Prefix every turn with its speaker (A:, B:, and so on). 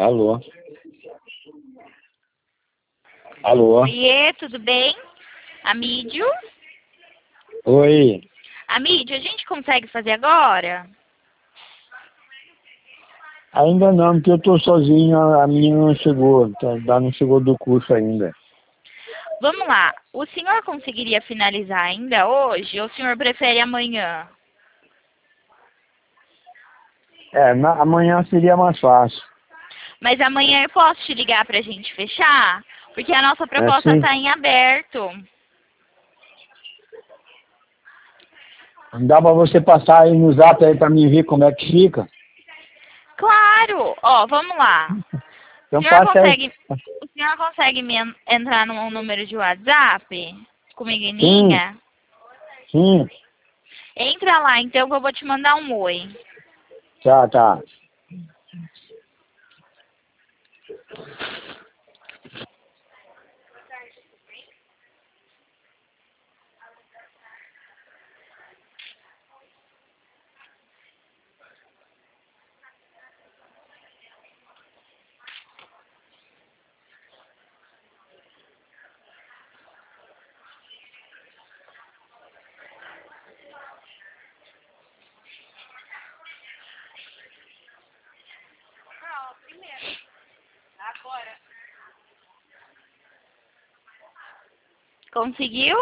A: Alô? Alô?
B: Oiê, tudo bem? Amídio?
A: Oi.
B: Amídio, a gente consegue fazer agora?
A: Ainda não, porque eu tô sozinho, a menina não chegou, não chegou do curso ainda.
B: Vamos lá. O senhor conseguiria finalizar ainda hoje ou o senhor prefere amanhã?
A: Amanhã seria mais fácil.
B: Mas amanhã eu posso te ligar pra gente fechar? Porque a nossa
A: É
B: proposta
A: sim?
B: tá em aberto.
A: Não dá pra você passar aí no zap aí pra mim ver como é que fica?
B: Claro! Ó, vamos lá. O
A: Então
B: senhor
A: passa aí.
B: consegue, o senhor consegue entrar num número de WhatsApp comigo em
A: Sim,
B: linha?
A: sim.
B: Entra lá então que eu vou te mandar um oi.
A: Tá.
B: Conseguiu?